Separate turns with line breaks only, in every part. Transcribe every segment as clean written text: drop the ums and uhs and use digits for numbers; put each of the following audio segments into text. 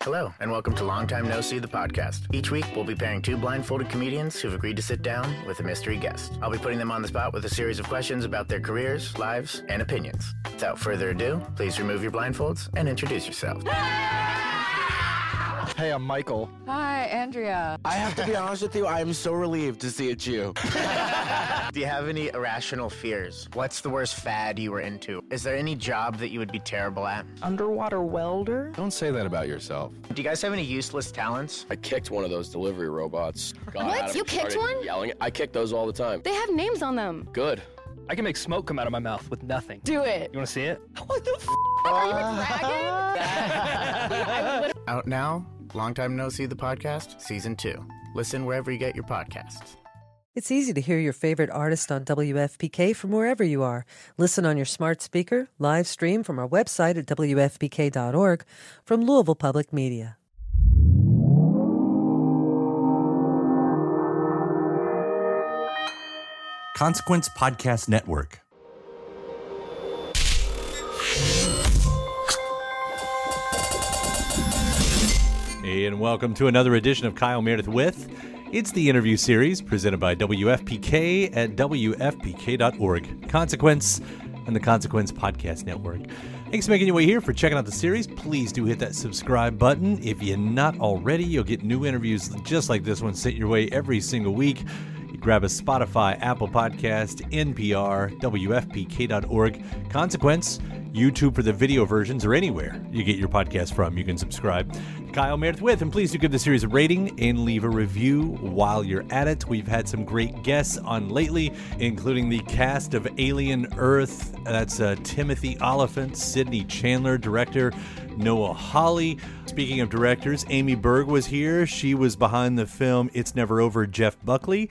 Hello, and welcome to Long Time No See, the podcast. Each week, we'll be pairing two blindfolded comedians who've agreed to sit down with a mystery guest. I'll be putting them on the spot with a series of questions about their careers, lives, and opinions. Without further ado, please remove your blindfolds and introduce yourself.
Hey, I'm Michael.
Hi, Andrea.
I have to be honest with you, I am so relieved to see it's you.
Do you have any irrational fears? What's the worst fad you were into? Is there any job that you would be terrible at?
Underwater welder?
Don't say that about yourself.
Do you guys have any useless talents?
I kicked one of those delivery robots.
What? You kicked one?
Yelling. I kick those all the time.
They have names on them.
Good.
I can make smoke come out of my mouth with nothing.
Do it.
You want to see it?
What the f***? Are you a dragon?
Out now, Long Time No See, the podcast, Season 2. Listen wherever you get your podcasts.
It's easy to hear your favorite artist on WFPK from wherever you are. Listen on your smart speaker, live stream from our website at WFPK.org, from Louisville Public Media.
Consequence Podcast Network. Hey, and welcome to another edition of Kyle Meredith With. It's the interview series presented by WFPK at WFPK.org. Consequence and the Consequence Podcast Network. Thanks for making your way here, for checking out the series. Please do hit that subscribe button. If you're not already, you'll get new interviews just like this one sent your way every single week. You grab a Spotify, Apple Podcast, NPR, WFPK.org, Consequence, YouTube for the video versions, or anywhere you get your podcast from, you can subscribe. Kyle Meredith With, and please do give the series a rating and leave a review while you're at it. We've had some great guests on lately, including the cast of Alien Earth. That's Timothy Olyphant, Sidney Chandler, director Noah Hawley. Speaking of directors, Amy Berg was here. She was behind the film It's Never Over, Jeff Buckley.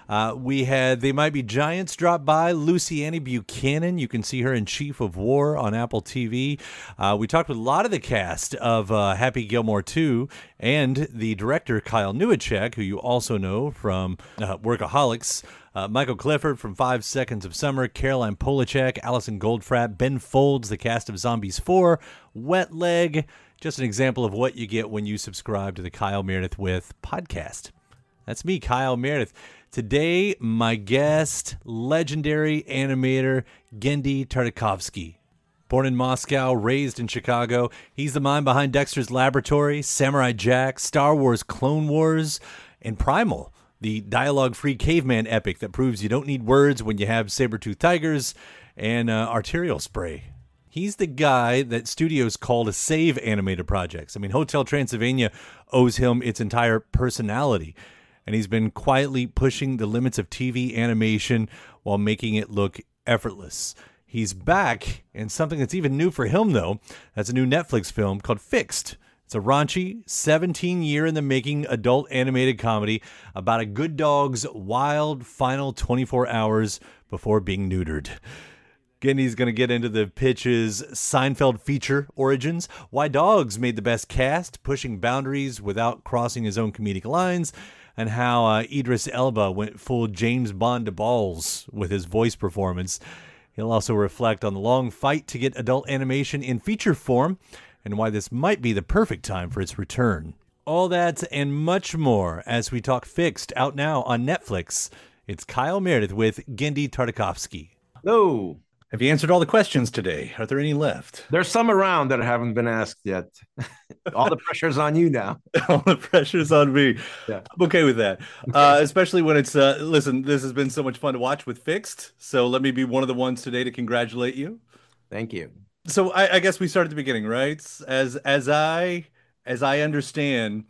We had They Might Be Giants drop by. Lucianne Buchanan, you can see her in Chief of War on Apple TV. We talked with a lot of the cast of Happy Gilmore 2 and the director Kyle Newacheck, who you also know from Workaholics. Michael Clifford from 5 Seconds of Summer, Caroline Polachek, Allison Goldfrapp, Ben Folds, the cast of Zombies 4, Wet Leg. Just an example of what you get when you subscribe to the Kyle Meredith With podcast. That's me, Kyle Meredith. Today, my guest, legendary animator Genndy Tartakovsky. Born in Moscow, raised in Chicago, he's the mind behind Dexter's Laboratory, Samurai Jack, Star Wars Clone Wars, and Primal, the dialogue-free caveman epic that proves you don't need words when you have saber-toothed tigers and arterial spray. He's the guy that studios call to save animated projects. I mean, Hotel Transylvania owes him its entire personality, and he's been quietly pushing the limits of TV animation while making it look effortless. He's back, and something that's even new for him, though, that's a new Netflix film called Fixed. It's a raunchy, 17-year-in-the-making adult animated comedy about a good dog's wild final 24 hours before being neutered. Genndy's going to get into the pitch's Seinfeld feature origins, why dogs made the best cast, pushing boundaries without crossing his own comedic lines, and how Idris Elba went full James Bond to balls with his voice performance. He'll also reflect on the long fight to get adult animation in feature form and why this might be the perfect time for its return. All that and much more as we talk Fixed, out now on Netflix. It's Kyle Meredith with Genndy Tartakovsky.
Hello.
Have you answered all the questions today? Are there any left?
There's some around that haven't been asked yet. All the pressure's on you now.
All the pressure's on me.
Yeah.
I'm okay with that. Especially when it's, listen, this has been so much fun to watch with Fixed. So let me be one of the ones today to congratulate you.
Thank you.
So I guess we start at the beginning, right? As I understand,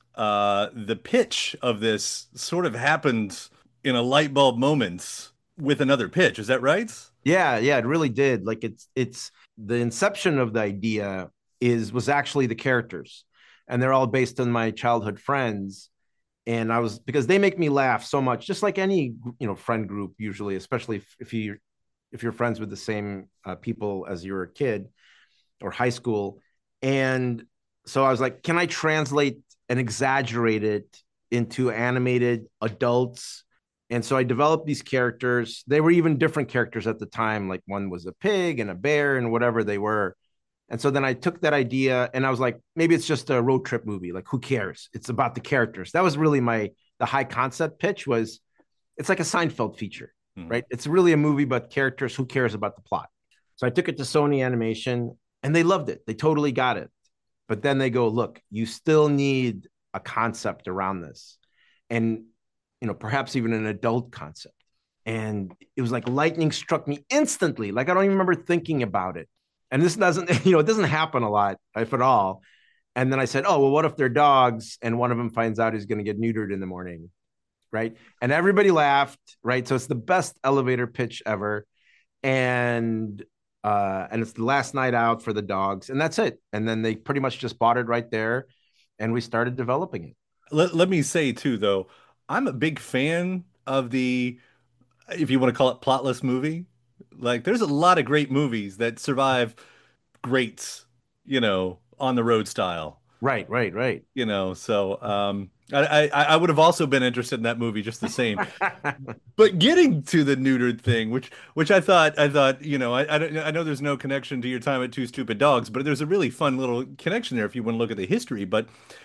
the pitch of this sort of happened in a light bulb moment with another pitch. Is that right?
Yeah, it really did. Like it's the inception of the idea was actually the characters, and they're all based on my childhood friends. And because they make me laugh so much, just like any friend group usually, especially if you're friends with the same people as you were a kid or high school. And so I was like, can I translate and exaggerate it into animated adults? And so I developed these characters. They were even different characters at the time. Like one was a pig and a bear and whatever they were. And so then I took that idea and I was like, maybe it's just a road trip movie. Like, who cares? It's about the characters. That was really the high concept pitch was, it's like a Seinfeld feature, right? It's really a movie about characters. Who cares about the plot? So I took it to Sony Animation and they loved it. They totally got it. But then they go, look, you still need a concept around this. And, perhaps even an adult concept. And it was like lightning struck me instantly. Like, I don't even remember thinking about it. And this doesn't, it doesn't happen a lot, if at all. And then I said, oh, well, what if they're dogs and one of them finds out he's going to get neutered in the morning? Right. And everybody laughed. Right. So it's the best elevator pitch ever. And it's the last night out for the dogs. And that's it. And then they pretty much just bought it right there. And we started developing it.
Let me say, too, though, I'm a big fan of the, if you want to call it plotless movie. Like, there's a lot of great movies that survive greats, on the road style.
Right.
So I would have also been interested in that movie just the same. But getting to the neutered thing, which I thought, I know there's no connection to your time at Two Stupid Dogs, but there's a really fun little connection there if you want to look at the history. But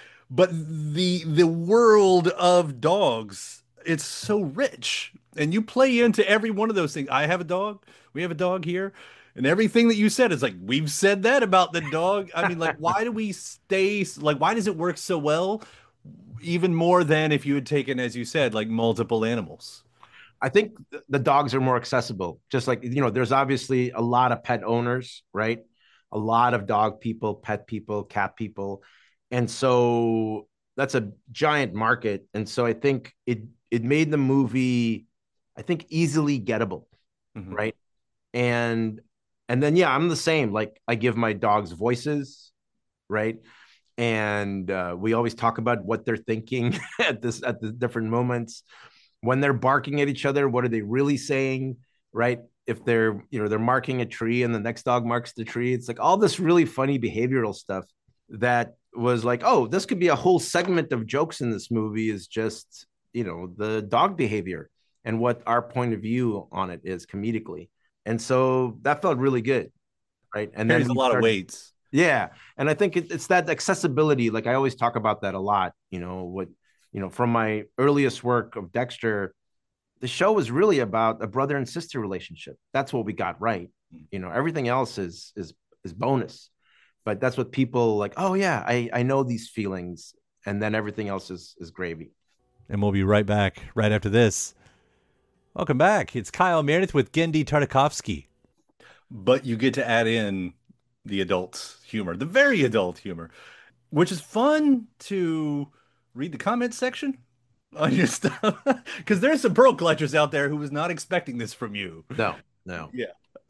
the world of dogs, it's so rich, and you play into every one of those things. I have a dog. We have a dog here. And everything that you said is like, we've said that about the dog. I mean, like, why do we why does it work so well? Even more than if you had taken, as you said, like multiple animals.
I think the dogs are more accessible. Just like, there's obviously a lot of pet owners, right? A lot of dog people, pet people, cat people. And so that's a giant market. And so I think it made the movie, I think, easily gettable, right? And then, yeah, I'm the same. Like, I give my dogs voices, right? And we always talk about what they're thinking at the different moments. When they're barking at each other, what are they really saying, right? If they're marking a tree and the next dog marks the tree, it's like all this really funny behavioral stuff that was like, oh, this could be a whole segment of jokes in this movie is just, the dog behavior and what our point of view on it is comedically. And so that felt really good, right? And
there's a lot of weights.
Yeah. And I think it's that accessibility. Like, I always talk about that a lot, from my earliest work of Dexter, the show was really about a brother and sister relationship. That's what we got right. Everything else is bonus, but that's what people like. Oh yeah, I know these feelings, and then everything else is gravy.
And we'll be right back right after this. Welcome back. It's Kyle Meredith with Genndy Tartakovsky. But you get to add in the adult humor, the very adult humor, which is fun to read the comment section on your stuff. Because there's some pearl collectors out there who was not expecting this from you.
No.
Yeah.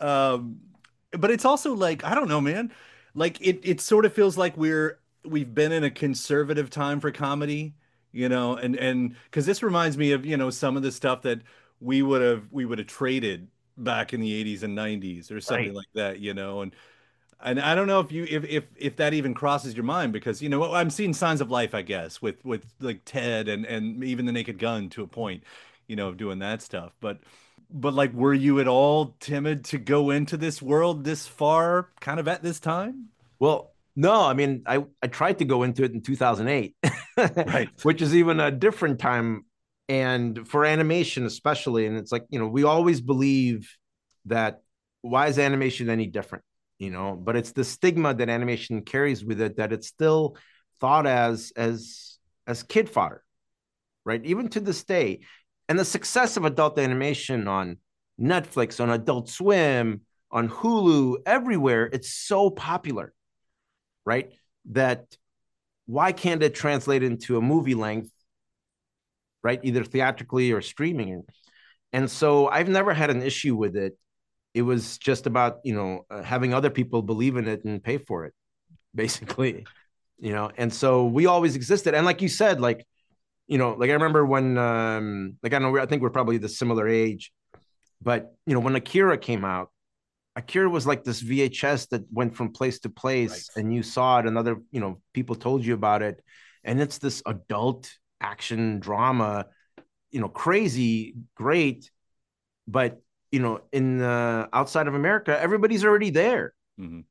But it's also like, I don't know, man. Like, it sort of feels like we've been in a conservative time for comedy, and because this reminds me of, some of the stuff that we would have traded back in the 80s and 90s or something like that, and I don't know if that even crosses your mind, because I'm seeing signs of life, I guess, with like Ted and even the Naked Gun to a point, of doing that stuff. But like, were you at all timid to go into this world this far kind of at this time?
Well, no, I mean, I tried to go into it in 2008,
right,
which is even a different time. And for animation, especially, and it's like, we always believe that why is animation any different, but it's the stigma that animation carries with it, that it's still thought as kid fodder, right? Even to this day. And the success of adult animation on Netflix, on Adult Swim, on Hulu, everywhere, it's so popular, right? That why can't it translate into a movie length, right? Either theatrically or streaming. And so I've never had an issue with it. It was just about, having other people believe in it and pay for it, basically, and so we always existed. And like you said, like I remember when, I think we're probably the similar age, but, when Akira came out, Akira was like this VHS that went from place to place, right, and you saw it and other, people told you about it. And it's this adult action drama, crazy, great. But, in outside of America, everybody's already there.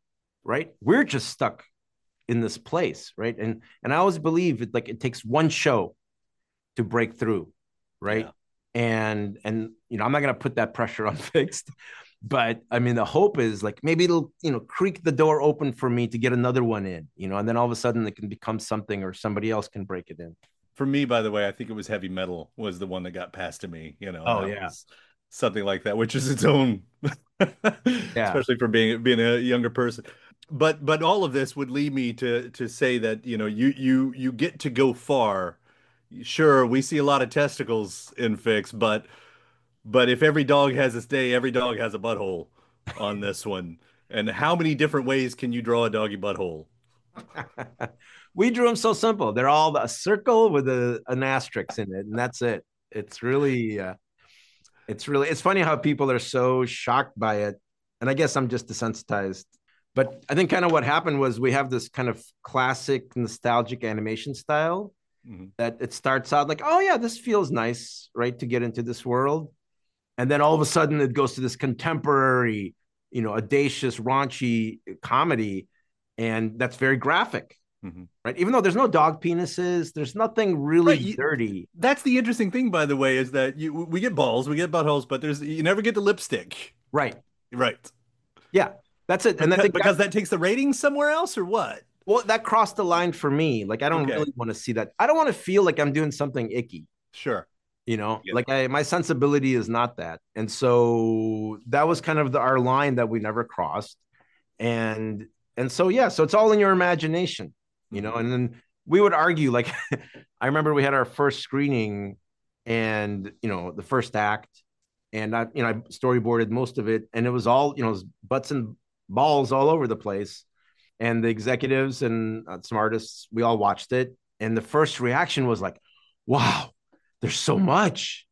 right? We're just stuck in this place, right? And I always believe it takes one show to break through, right? And I'm not gonna put that pressure on Fixed, but I mean the hope is like maybe it'll creak the door open for me to get another one in, and then all of a sudden it can become something or somebody else can break it in.
For me, by the way, I think it was Heavy Metal was the one that got passed to me.
Oh yeah,
something like that, which is its own, especially for being a younger person. But all of this would lead me to say that you get to go far. Sure, we see a lot of testicles in Fix, but if every dog has its day, every dog has a butthole on this one. And how many different ways can you draw a doggy butthole?
We drew them so simple. They're all a circle with an asterisk in it, and that's it. It's really it's funny how people are so shocked by it. And I guess I'm just desensitized. But I think kind of what happened was we have this kind of classic nostalgic animation style that it starts out like, oh yeah, this feels nice, right, to get into this world. And then all of a sudden it goes to this contemporary, audacious, raunchy comedy. And that's very graphic, right? Even though there's no dog penises, there's nothing really dirty.
That's the interesting thing, by the way, is that we get balls, we get buttholes, but you never get the lipstick.
Right.
Yeah,
that's it.
And because that takes the ratings somewhere else, or what?
Well, that crossed the line for me. Like, I don't really want to see that. I don't want to feel like I'm doing something icky.
Sure.
Like my sensibility is not that. And so that was kind of our line that we never crossed. And so, yeah, so it's all in your imagination, and then we would argue, like, I remember we had our first screening and, the first act, and I storyboarded most of it, and it was all, butts and balls all over the place. And the executives and some artists, we all watched it. And the first reaction was like, wow, there's so much,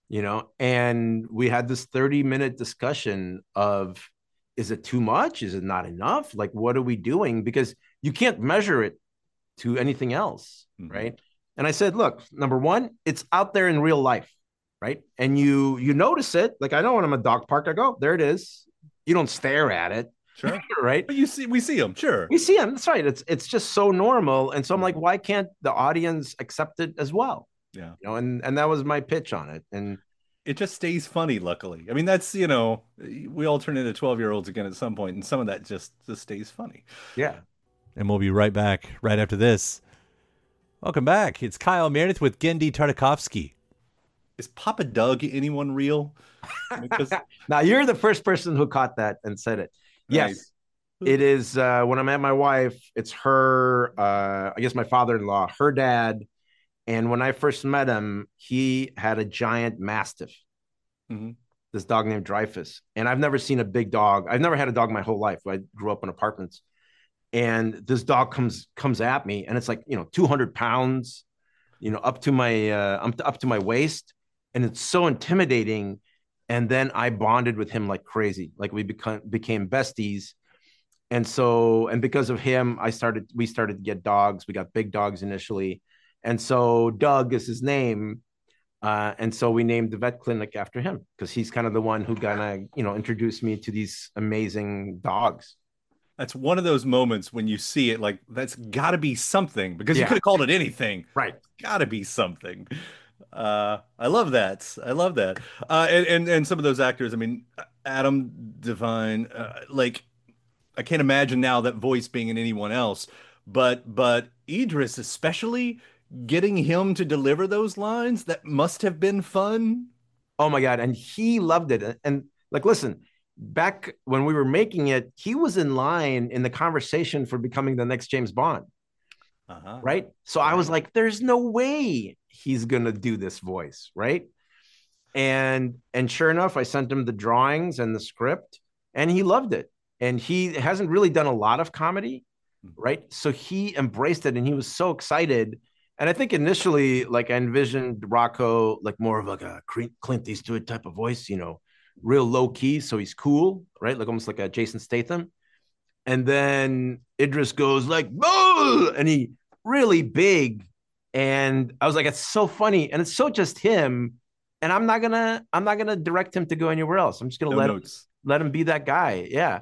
and we had this 30-minute discussion of, is it too much? Is it not enough? Like, what are we doing? Because you can't measure it to anything else, right? And I said, look, number one, it's out there in real life, right? And you notice it. Like, I know when I'm at a dog park, I go, there it is. You don't stare at it.
Sure.
Right.
But we see them. Sure.
We see them. That's right. It's just so normal. And so I'm like, why can't the audience accept it as well?
Yeah.
And that was my pitch on it. And
it just stays funny, luckily. I mean, that's, we all turn into 12-year-olds again at some point, and some of that just stays funny.
Yeah.
And we'll be right back right after this. Welcome back. It's Kyle Meredith with Gendy Tartakovsky. Is Papa Doug anyone real? Because...
Now, you're the first person who caught that and said it. Yes, it is. When I met my wife, it's her, I guess my father-in-law, her dad. And when I first met him, he had a giant Mastiff, this dog named Dreyfus. And I've never seen a big dog. I've never had a dog my whole life. I grew up in apartments. And this dog comes at me, and it's like, 200 pounds, up to my waist. And it's so intimidating. And then I bonded with him like crazy. Like, we became besties. And because of him, we started to get dogs. We got big dogs initially. And so Doug is his name. And so we named the vet clinic after him, because he's kind of the one who kind of, introduced me to these amazing dogs.
That's one of those moments when you see it, like, that's got to be something, because you could have called it anything.
Right.
Got to be something. I love that. And some of those actors, I mean, Adam Devine, like, I can't imagine now that voice being in anyone else, but Idris, especially, getting him to deliver those lines, that must have been fun.
Oh my God. And he loved it. And like, listen, back when we were making it, he was in line in the conversation for becoming the next James Bond. Right. So I was like, there's no way he's going to do this voice. Right. And sure enough, I sent him the drawings and the script, and he loved it. And he hasn't really done a lot of comedy. Right. So he embraced it, and he was so excited. And I think initially, like, I envisioned Rocco like more of like a Clint Eastwood type of voice, real low key. So he's cool. Right. Like almost like a Jason Statham. And then Idris goes like, "Bull!" And he really big. And I was like, it's so funny. And it's so just him. And I'm not gonna direct him to go anywhere else. I'm just gonna let him be that guy. Yeah.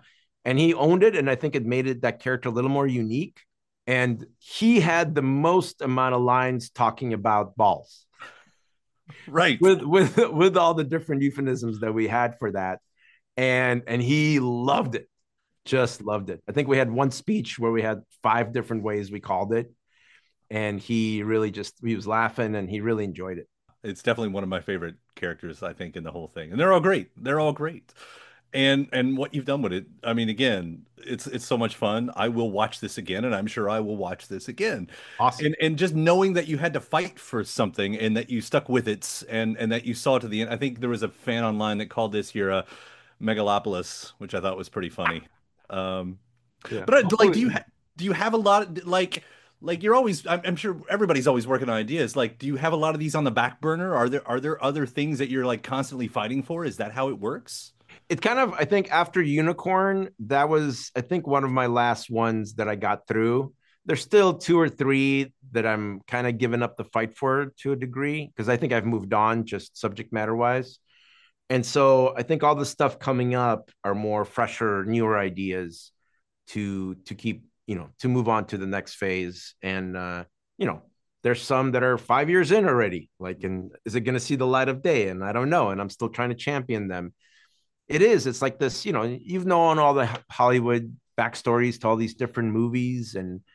and he owned it. And I think it made that character a little more unique. And he had the most amount of lines talking about balls.
Right.
With all the different euphemisms that we had for that. And he loved it. Just loved it. I think we had one speech where we had 5 different ways we called it. And he was laughing and he really enjoyed it.
It's definitely one of my favorite characters, I think, in the whole thing. And they're all great. They're all great. And what you've done with it, I mean, again, it's so much fun. I will watch this again, and I'm sure I will watch this again.
Awesome.
And just knowing that you had to fight for something and that you stuck with it and that you saw it to the end. I think there was a fan online that called this your Megalopolis, which I thought was pretty funny.
Yeah.
But like, do you have a lot of like you're always, I'm sure everybody's always working on ideas. Like, do you have a lot of these on the back burner? Are there other things that you're like constantly fighting for? Is that how it works?
It kind of, I think after Unicorn, that was, I think, one of my last ones that I got through. There's still 2 or 3 that I'm kind of giving up the fight for to a degree, because I think I've moved on just subject matter wise. And so I think all the stuff coming up are more fresher, newer ideas to keep, to move on to the next phase. And, there's some that are 5 years in already, like, and is it going to see the light of day? And I don't know. And I'm still trying to champion them. It's like this, you've known all the Hollywood backstories to all these different movies,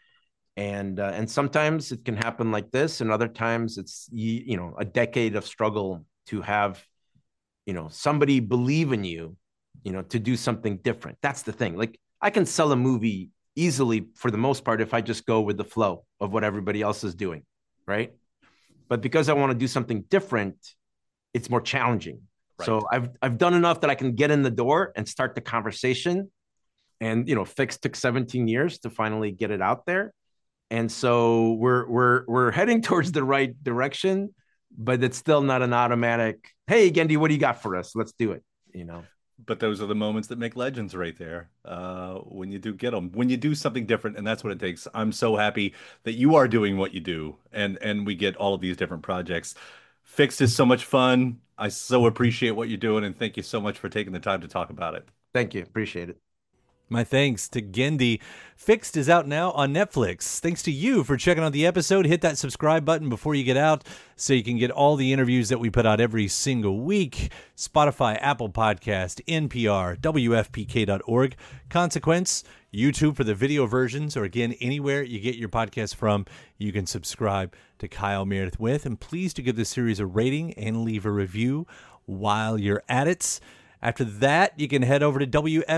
and sometimes it can happen like this, and other times it's a decade of struggle to have somebody believe in you, to do something different. That's the thing. Like, I can sell a movie easily for the most part if I just go with the flow of what everybody else is doing, right? But because I want to do something different, it's more challenging. Right. So I've done enough that I can get in the door and start the conversation. And Fix took 17 years to finally get it out there. And so we're heading towards the right direction, but it's still not an automatic, hey, Genndy, what do you got for us? Let's do it,
But those are the moments that make legends right there. When you do get them, when you do something different, and that's what it takes. I'm so happy that you are doing what you do, and we get all of these different projects. Fixed is so much fun. I so appreciate what you're doing, and thank you so much for taking the time to talk about it.
Thank you. Appreciate it.
My thanks to Genndy. Fixed is out now on Netflix. Thanks to you for checking out the episode. Hit that subscribe button before you get out so you can get all the interviews that we put out every single week. Spotify, Apple Podcast, NPR, WFPK.org, Consequence, YouTube for the video versions, or again, anywhere you get your podcast from, you can subscribe to Kyle Meredith With. And please do give this series a rating and leave a review while you're at it. After that, you can head over to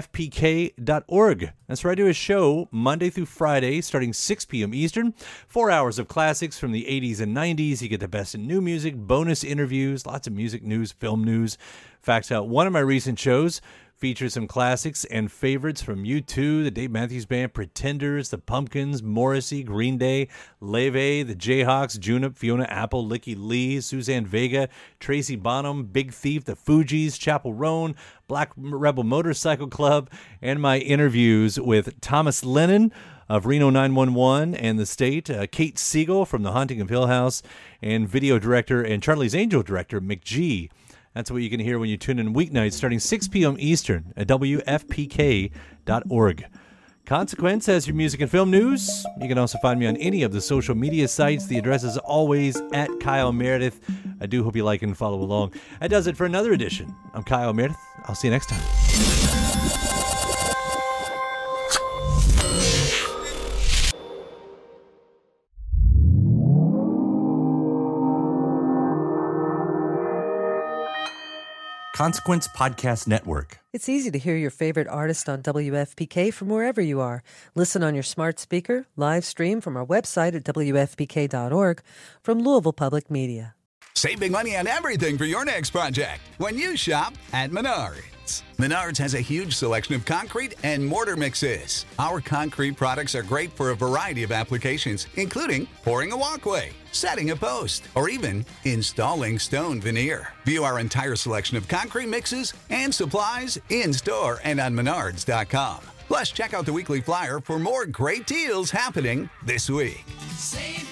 WFPK.org. That's where I do a show Monday through Friday, starting 6 p.m. Eastern. 4 hours of classics from the 80s and 90s. You get the best in new music, bonus interviews, lots of music news, film news. In fact, one of my recent shows features some classics and favorites from U2, the Dave Matthews Band, Pretenders, the Pumpkins, Morrissey, Green Day, Leve, the Jayhawks, Junip, Fiona Apple, Licky Lee, Suzanne Vega, Tracy Bonham, Big Thief, the Fugees, Chappell Roan, Black Rebel Motorcycle Club, and my interviews with Thomas Lennon of Reno 911 and The State, Kate Siegel from The Haunting of Hill House, and video director and Charlie's Angel director McGee. That's what you can hear when you tune in weeknights starting 6 p.m. Eastern at WFPK.org. Consequence has your music and film news. You can also find me on any of the social media sites. The address is always at Kyle Meredith. I do hope you like and follow along. That does it for another edition. I'm Kyle Meredith. I'll see you next time. Consequence Podcast Network.
It's easy to hear your favorite artist on WFPK from wherever you are. Listen on your smart speaker, live stream from our website at WFPK.org, from Louisville Public Media.
Save big money on everything for your next project when you shop at Menards. Menards has a huge selection of concrete and mortar mixes. Our concrete products are great for a variety of applications, including pouring a walkway, setting a post, or even installing stone veneer. View our entire selection of concrete mixes and supplies in-store and on Menards.com. Plus, check out the weekly flyer for more great deals happening this week.
Save